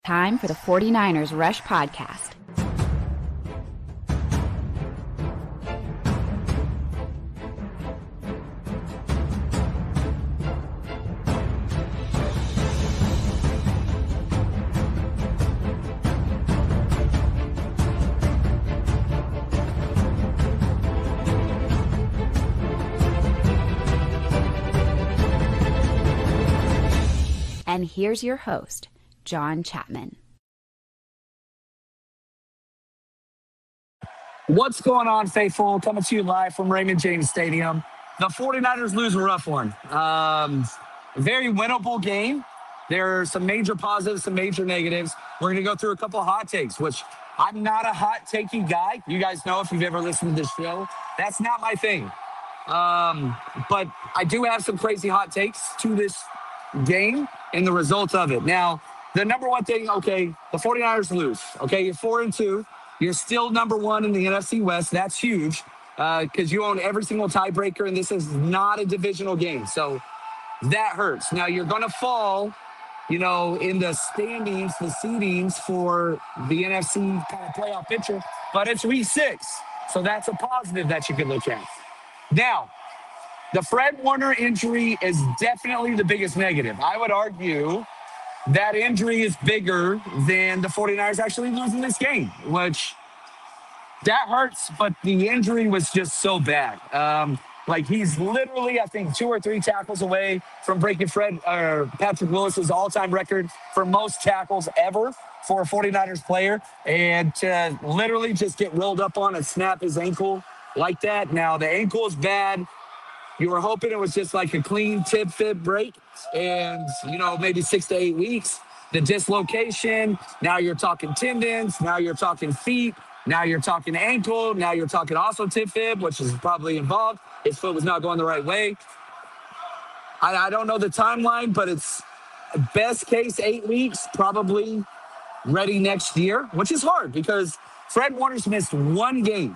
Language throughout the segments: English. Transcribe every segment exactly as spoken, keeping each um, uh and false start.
Time for the 49ers Rush Podcast. And here's your host, John Chapman. What's going on, faithful? Coming to you live from Raymond James Stadium. The 49ers lose a rough one. Um, very winnable game. There are some major positives, some major negatives. We're going to go through a couple of hot takes, which I'm not a hot takey guy. You guys know if you've ever listened to this show. That's not my thing. Um, but I do have some crazy hot takes to this game and the results of it. Now, the number one thing, okay, the 49ers lose. Okay, you're four and two. You're still number one in the N F C West. That's huge because uh, you own every single tiebreaker, and this is not a divisional game. So that hurts. Now, you're going to fall, you know, in the standings, the seedings for the N F C kind of playoff picture, but it's week six. So that's a positive that you can look at. Now, the Fred Warner injury is definitely the biggest negative. I would argue that injury is bigger than the 49ers actually losing this game, which that hurts, but the injury was just so bad. Um, like he's literally, I think, two or three tackles away from breaking Fred or Patrick Willis's all-time record for most tackles ever for a 49ers player, and to literally just get rolled up on and snap his ankle like that. Now, the ankle is bad. You were hoping it was just like a clean tib fib break and, you know, maybe six to eight weeks. The dislocation, now you're talking tendons, now you're talking feet, now you're talking ankle, now you're talking also tib fib, which is probably involved. His foot was not going the right way. I, I don't know the timeline, but it's best case eight weeks, probably ready next year, which is hard because Fred Warner's missed one game.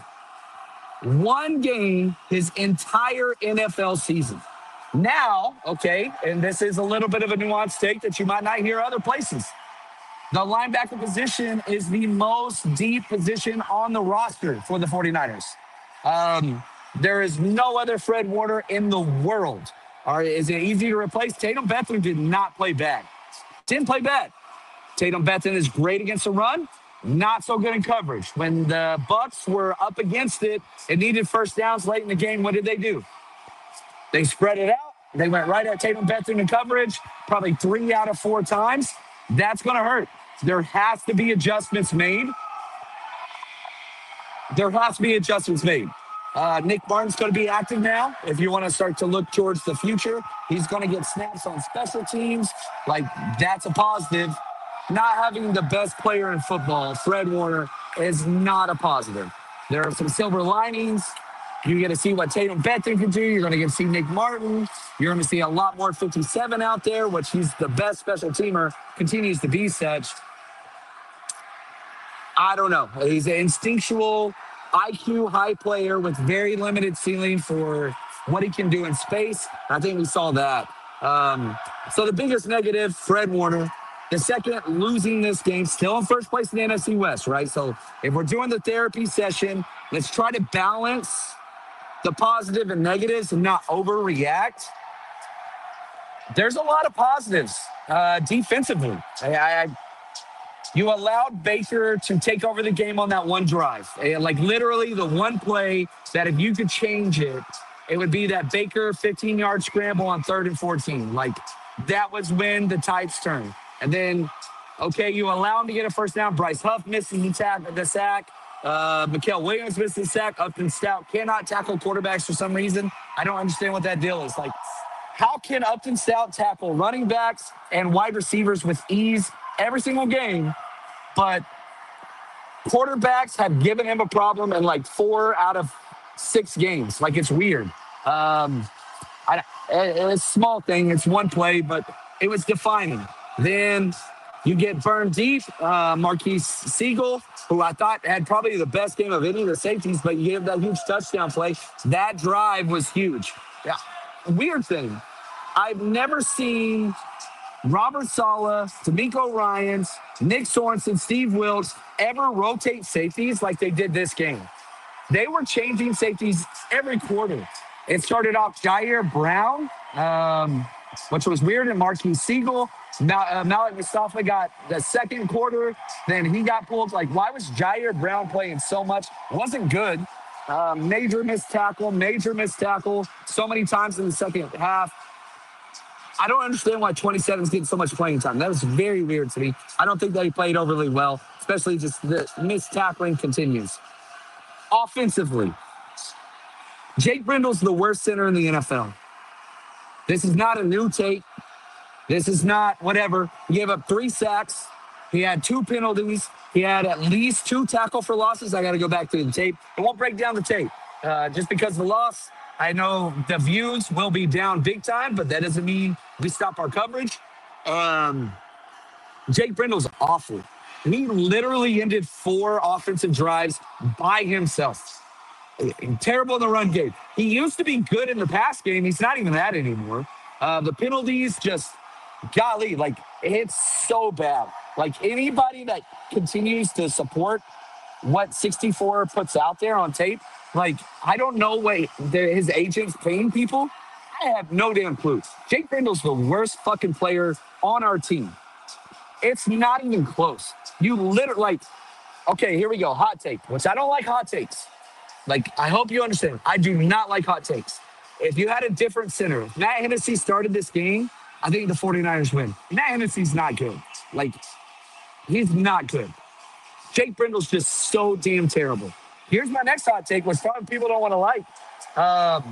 One game his entire N F L season. Now, okay, and this is a little bit of a nuanced take that you might not hear other places. The linebacker position is the most deep position on the roster for the 49ers. Um, there is no other Fred Warner in the world. Or is it easy to replace? Tatum Bethune did not play bad. Didn't play bad. Tatum Bethune is great against the run. Not so good in coverage. When the Bucs were up against it, it needed first downs late in the game. What did they do? They spread it out. They went right at Tatum Bethune in coverage, probably three out of four times. That's going to hurt. There has to be adjustments made. There has to be adjustments made. Uh, Nick Martin's going to be active now. If you want to start to look towards the future, he's going to get snaps on special teams. Like, that's a positive. Not having the best player in football, Fred Warner, is not a positive. There are some silver linings. You get to see what Tatum Bethune can do. You're going to get to see Nick Martin. You're going to see a lot more fifty-seven out there, which he's the best special teamer, continues to be such. I don't know. He's an instinctual, I Q high player with very limited ceiling for what he can do in space. I think we saw that. Um, so the biggest negative, Fred Warner. The second, losing this game, still in first place in the N F C West, right? So if we're doing the therapy session, let's try to balance the positive and negatives and not overreact. There's a lot of positives uh, defensively. I, I, you allowed Baker to take over the game on that one drive. And like literally the one play that if you could change it, it would be that Baker fifteen-yard scramble on third and fourteen. Like that was when the tides turned. And then, okay, you allow him to get a first down. Bryce Huff misses the, tack, the sack. Uh, Mikael Williams misses the sack. Upton Stout cannot tackle quarterbacks for some reason. I don't understand what that deal is. Like, how can Upton Stout tackle running backs and wide receivers with ease every single game, but quarterbacks have given him a problem in like four out of six games? Like, it's weird. Um, I, it's a small thing. It's one play, but it was defining. Then you get burned deep. Uh, Marquise Siegel, who I thought had probably the best game of any of the safeties, but you gave that huge touchdown play. That drive was huge. Yeah. Weird thing. I've never seen Robert Saleh, D'Amico Ryans, Nick Sorensen, Steve Wilkes ever rotate safeties like they did this game. They were changing safeties every quarter. It started off Jair Brown, um, which was weird, and Marquis Siegel. Mal- uh, Malik Mustafa got the second quarter. Then he got pulled. Like, why was Jair Brown playing so much? Wasn't good. Uh, major missed tackle, major missed tackle so many times in the second half. I don't understand why twenty-seven is getting so much playing time. That was very weird to me. I don't think that he played overly well, especially just the missed tackling continues. Offensively, Jake Brindle's the worst center in the N F L. This is not a new tape. This is not whatever. He gave up three sacks. He had two penalties. He had at least two tackle for losses. I got to go back to the tape. I won't break down the tape. Uh, just because of the loss, I know the views will be down big time, but that doesn't mean we stop our coverage. Um, Jake Brindle's awful. He literally ended four offensive drives by himself. Terrible in the run game. He used to be good in the pass game. He's not even that anymore. Uh, the penalties just, golly, like, it's so bad. Like, anybody that continues to support what sixty-four puts out there on tape, like, I don't know what his agent's paying people. I have no damn clue. Jake Brindle's the worst fucking player on our team. It's not even close. You literally, like, okay, here we go. Hot take, which I don't like hot takes. Like, I hope you understand. I do not like hot takes. If you had a different center, if Matt Hennessy started this game, I think the 49ers win. Matt Hennessy's not good. Like, he's not good. Jake Brindle's just so damn terrible. Here's my next hot take, which probably people don't want to like. Um,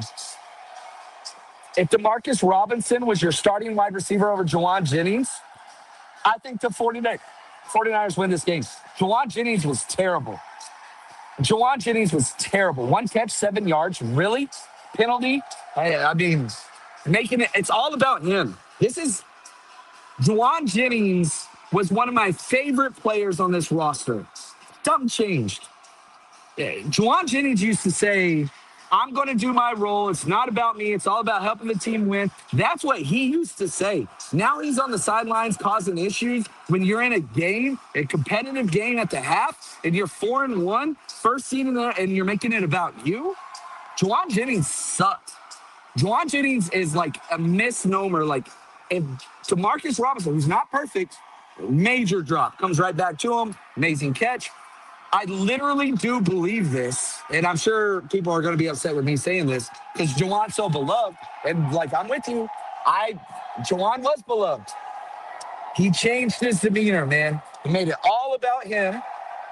if Demarcus Robinson was your starting wide receiver over Juwan Jennings, I think the 49ers, 49ers win this game. Juwan Jennings was terrible. Juwan Jennings was terrible. One catch, seven yards. Really? Penalty? I, I mean, making it, it's all about him. This is, Juwan Jennings was one of my favorite players on this roster. Something changed. Juwan Jennings used to say, I'm going to do my role. It's not about me. It's all about helping the team win. That's what he used to say. Now he's on the sidelines causing issues. When you're in a game, a competitive game at the half, and you're four and one, first seed in there, and you're making it about you, Juwan Jennings sucked. Juwan Jennings is like a misnomer. Like, if Demarcus Robinson, who's not perfect, major drop, comes right back to him, amazing catch. I literally do believe this, and I'm sure people are going to be upset with me saying this because Juwan's so beloved, and, like, I'm with you. I, Juwan was beloved. He changed his demeanor, man. He made it all about him.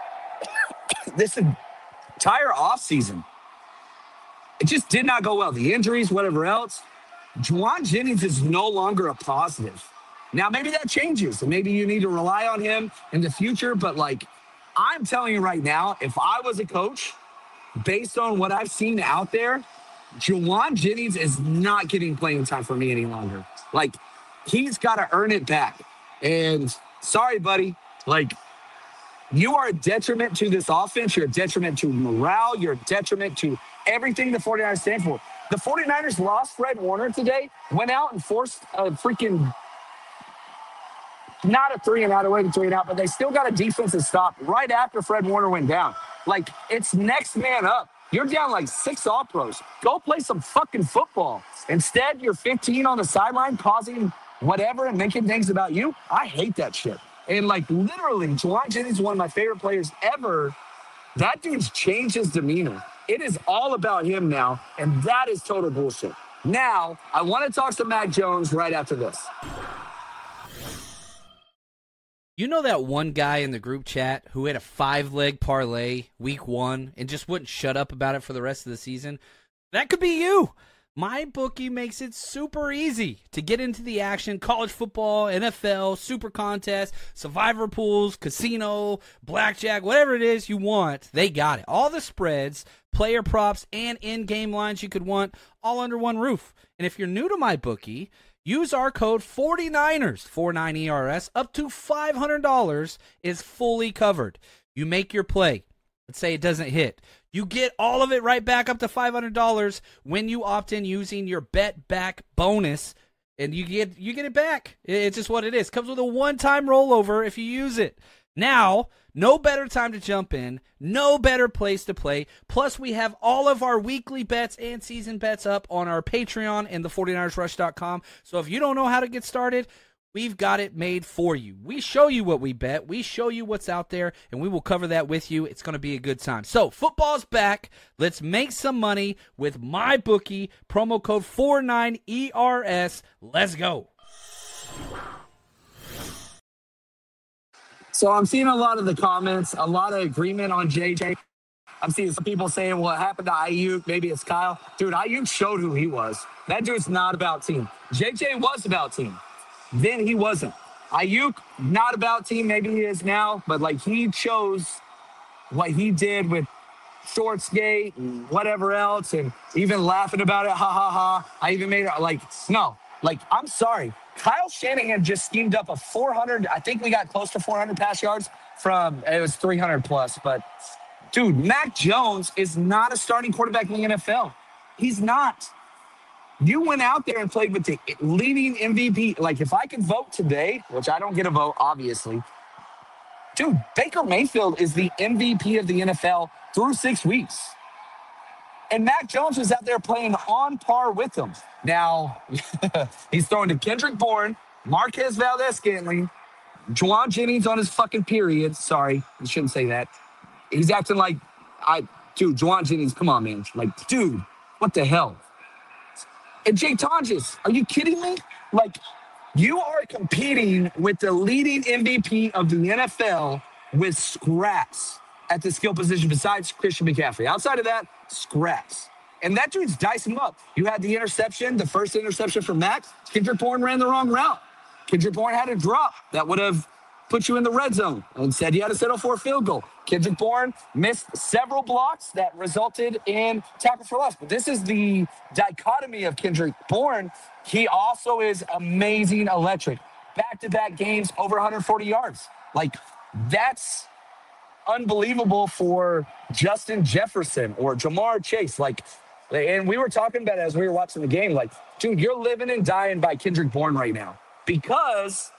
This entire offseason, it just did not go well. The injuries, whatever else. Juwan Jennings is no longer a positive. Now, maybe that changes, and maybe you need to rely on him in the future, but, like, I'm telling you right now, if I was a coach, based on what I've seen out there, Juwan Jennings is not getting playing time for me any longer. Like, he's got to earn it back. And sorry, buddy, like, you are a detriment to this offense. You're a detriment to morale. You're a detriment to everything the 49ers stand for. The 49ers lost Fred Warner today, went out and forced a freaking – not a three and out away to three and out, but they still got a defensive stop right after Fred Warner went down. Like, it's next man up. You're down like six all-pros. Go play some fucking football. Instead, you're fifteen on the sideline causing whatever and making things about you. I hate that shit. And, like, literally, Juwan Jennings is one of my favorite players ever. That dude's changed his demeanor. It is all about him now, and that is total bullshit. Now, I want to talk to Mac Jones right after this. You know that one guy in the group chat who had a five-leg parlay week one and just wouldn't shut up about it for the rest of the season? That could be you. MyBookie makes it super easy to get into the action. College football, N F L, super contest, survivor pools, casino, blackjack, whatever it is you want, they got it. All the spreads, player props, and in-game lines you could want all under one roof. And if you're new to MyBookie, use our code forty-niners, forty-nine E R S, up to five hundred dollars is fully covered. You make your play. Let's say it doesn't hit. You get all of it right back up to five hundred dollars when you opt in using your Bet Back bonus and you get you get it back. It's just what it is. Comes with a one-time rollover if you use it. Now, no better time to jump in, no better place to play. Plus, we have all of our weekly bets and season bets up on our Patreon and the forty niners rush dot com. So if you don't know how to get started, we've got it made for you. We show you what we bet. We show you what's out there, and we will cover that with you. It's going to be a good time. So, football's back. Let's make some money with MyBookie. Promo code forty-nine E R S. Let's go. So I'm seeing a lot of the comments, a lot of agreement on J J. I'm seeing some people saying what happened to Ayuk. Maybe it's Kyle. Dude, Ayuk showed who he was. That dude's not about team. J J was about team. Then he wasn't. Ayuk, not about team. Maybe he is now. But, like, he chose what he did with Shortsgate and whatever else and even laughing about it. Ha, ha, ha. I even made it, like, no. Like, I'm sorry. Kyle Shanahan just schemed up a four hundred. I think we got close to four hundred pass yards from, it was three hundred plus. But, dude, Mac Jones is not a starting quarterback in the N F L. He's not. You went out there and played with the leading M V P. Like, if I could vote today, which I don't get a vote, obviously. Dude, Baker Mayfield is the M V P of the N F L through six weeks. And Mac Jones was out there playing on par with him. Now, he's throwing to Kendrick Bourne, Marquez Valdez-Scantling, Juwan Jennings on his fucking period. Sorry, I shouldn't say that. He's acting like, I, dude, Juwan Jennings, come on, man. Like, dude, what the hell? And Jake Tonjes, are you kidding me? Like, you are competing with the leading M V P of the N F L with scraps at the skill position besides Christian McCaffrey. Outside of that, scraps. And that dude's dicing him up. You had the interception, the first interception from Max. Kendrick Bourne ran the wrong route. Kendrick Bourne had a drop that would have put you in the red zone. Instead, you had to settle for a field goal. Kendrick Bourne missed several blocks that resulted in tackle for loss. But this is the dichotomy of Kendrick Bourne. He also is amazing electric. Back-to-back games, over one hundred forty yards. Like, that's unbelievable for Justin Jefferson or Jamar Chase. Like, and we were talking about it as we were watching the game. Like, dude, you're living and dying by Kendrick Bourne right now because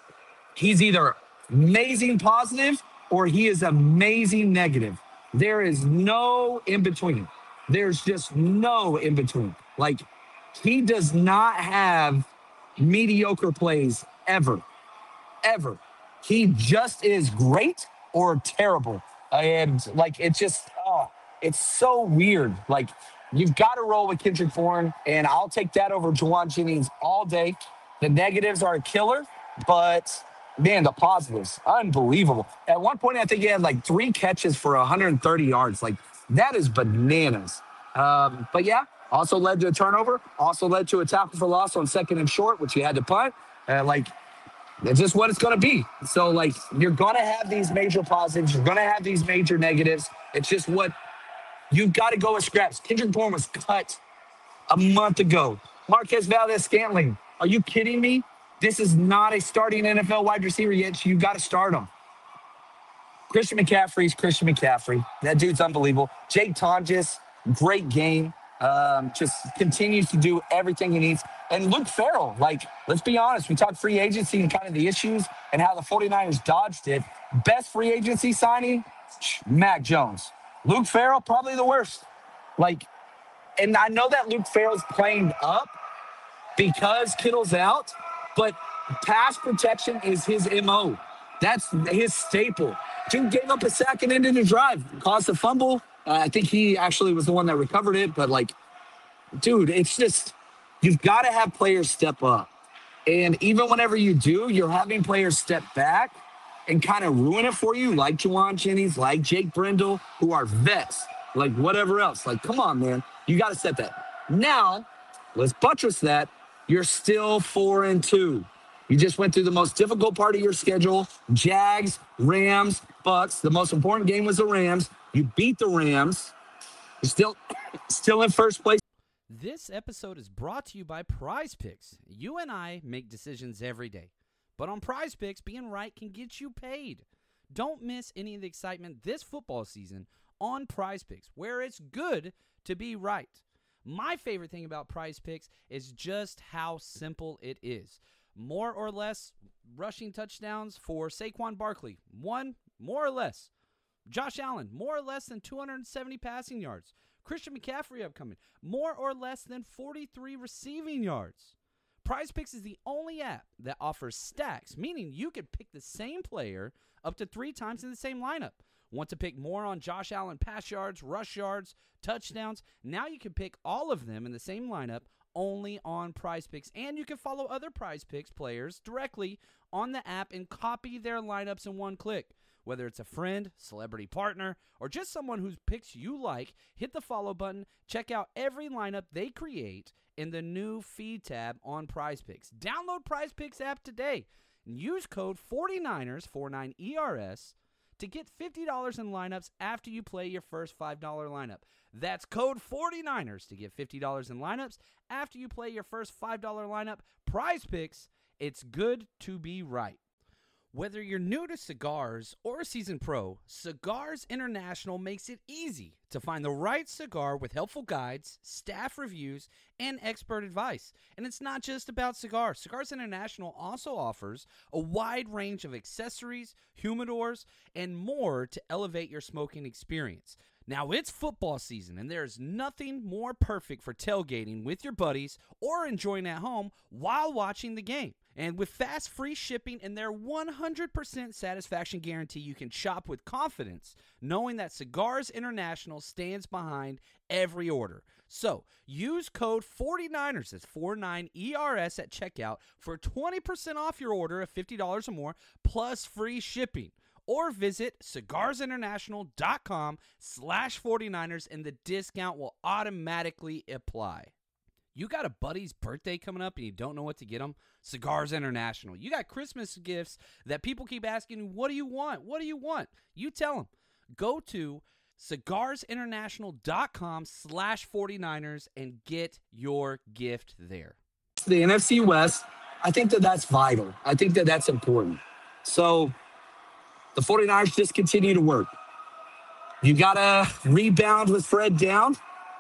he's either amazing positive or he is amazing negative. There is no in between. There's just no in between. Like, he does not have mediocre plays ever, ever. He just is great or terrible. And, like, it's just, oh, it's so weird. Like, you've got to roll with Kendrick Bourne, and I'll take that over Juwan Jennings all day. The negatives are a killer, but, man, the positives, unbelievable. At one point, I think he had, like, three catches for one hundred thirty yards. Like, that is bananas. Um, but, yeah, also led to a turnover, also led to a tackle for loss on second and short, which you had to punt. Uh, like, it's just what it's going to be. So, like, you're going to have these major positives. You're going to have these major negatives. It's just what you've got to go with scraps. Kendrick Bourne was cut a month ago. Marquez Valdez-Scantling, are you kidding me? This is not a starting N F L wide receiver yet. So you got to start him. Christian McCaffrey's Christian McCaffrey. That dude's unbelievable. Jake Tonjes, great game. Um, just continues to do everything he needs. And Luke Farrell, like, let's be honest, we talked free agency and kind of the issues and how the forty-niners dodged it. Best free agency signing, Mac Jones. Luke Farrell, probably the worst. Like, and I know that Luke Farrell's playing up because Kittle's out, but pass protection is his M O. That's his staple. Dude gave up a sack and ended the drive, caused a fumble. Uh, I think he actually was the one that recovered it, but, like, dude, it's just, you've got to have players step up. And even whenever you do, you're having players step back and kind of ruin it for you, like Juwan Jennings, like Jake Brendel, who are vets, like whatever else. Like, come on, man. You got to set that. Now, let's buttress that. You're still four and two. You just went through the most difficult part of your schedule. Jags, Rams, Bucks. The most important game was the Rams. You beat the Rams. You're still, still in first place. This episode is brought to you by Prize Picks. You and I make decisions every day. But on Prize Picks, being right can get you paid. Don't miss any of the excitement this football season on Prize Picks, where it's good to be right. My favorite thing about Prize Picks is just how simple it is. More or less rushing touchdowns for Saquon Barkley. One, more or less. Josh Allen, more or less than two hundred seventy passing yards. Christian McCaffrey upcoming, more or less than forty-three receiving yards. Prize Picks is the only app that offers stacks, meaning you could pick the same player up to three times in the same lineup. Want to pick more on Josh Allen pass yards, rush yards, touchdowns? Now you can pick all of them in the same lineup only on Prize Picks, and you can follow other Prize Picks players directly on the app and copy their lineups in one click. Whether it's a friend, celebrity partner, or just someone whose picks you like, hit the follow button. Check out every lineup they create in the new feed tab on Prize Picks. Download Prize Picks app today and use code forty-niners, forty-nine E R S, to get fifty dollars in lineups after you play your first five dollar lineup. That's code forty-niners to get fifty dollars in lineups after you play your first five dollar lineup. Prize Picks, it's good to be right. Whether you're new to cigars or a seasoned pro, Cigars International makes it easy to find the right cigar with helpful guides, staff reviews, and expert advice. And it's not just about cigars. Cigars International also offers a wide range of accessories, humidors, and more to elevate your smoking experience. Now, it's football season, and there's nothing more perfect for tailgating with your buddies or enjoying at home while watching the game. And with fast, free shipping and their one hundred percent satisfaction guarantee, you can shop with confidence, knowing that Cigars International stands behind every order. So, use code forty-niners, that's forty-nine E R S at checkout for twenty percent off your order of fifty dollars or more, plus free shipping. Or visit cigarsinternational.com slash 49ers and the discount will automatically apply. You got a buddy's birthday coming up and you don't know what to get them? Cigars International. You got Christmas gifts that people keep asking, what do you want? What do you want? You tell them. Go to cigarsinternational.com slash 49ers and get your gift there. The N F C West, I think that that's vital. I think that that's important. So the 49ers just continue to work. You got to rebound with Fred down,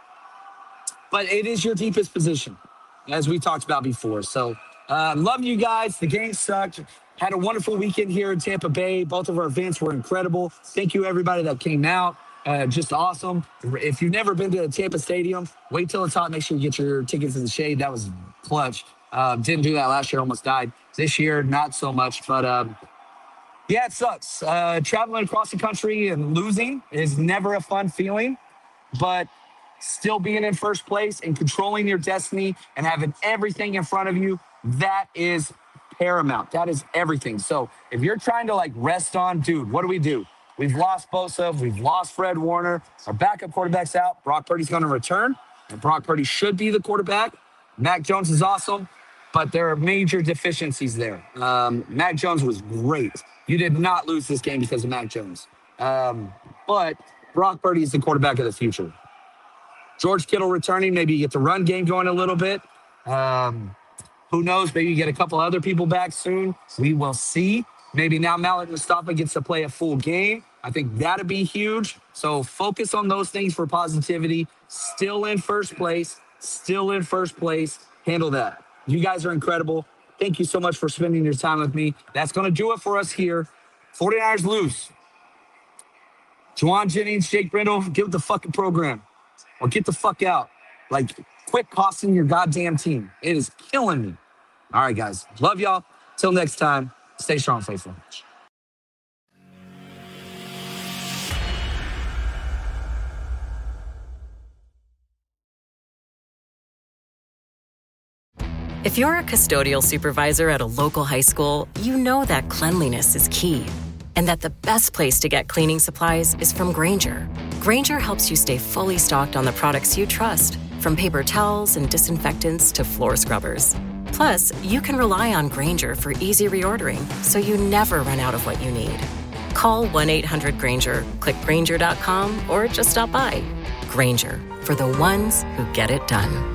but it is your deepest position, as we talked about before. So uh, love you guys. The game sucked. Had a wonderful weekend here in Tampa Bay. Both of our events were incredible. Thank you, everybody that came out. Uh, just awesome. If you've never been to Tampa Stadium, wait till it's hot. Make sure you get your tickets in the shade. That was clutch. Uh, didn't do that last year. Almost died. This year, not so much. But, um, yeah, it sucks. Uh, traveling across the country and losing is never a fun feeling. But still being in first place and controlling your destiny and having everything in front of you, that is paramount. That is everything. So if you're trying to, like, rest on, dude, what do we do? We've lost Bosa. We've lost Fred Warner. Our backup quarterback's out. Brock Purdy's going to return, and Brock Purdy should be the quarterback. Mac Jones is awesome, but there are major deficiencies there. Um, Mac Jones was great. You did not lose this game because of Mac Jones. Um, but Brock Purdy is the quarterback of the future. George Kittle returning. Maybe you get the run game going a little bit. Um, who knows? Maybe you get a couple other people back soon. We will see. Maybe now Malik Mustafa gets to play a full game. I think that'd be huge. So focus on those things for positivity. Still in first place. Still in first place. Handle that. You guys are incredible. Thank you so much for spending your time with me. That's going to do it for us here. 49ers lose. Juwan Jennings, Jake Brindle, give the fucking program. Or get the fuck out. Like, quit costing your goddamn team. It is killing me. All right, guys. Love y'all. Till next time. Stay strong, faithful. If you're a custodial supervisor at a local high school, you know that cleanliness is key, and that the best place to get cleaning supplies is from Grainger. Grainger helps you stay fully stocked on the products you trust, from paper towels and disinfectants to floor scrubbers. Plus, you can rely on Grainger for easy reordering, so you never run out of what you need. Call one eight hundred Grainger, click Grainger dot com, or just stop by. Grainger, for the ones who get it done.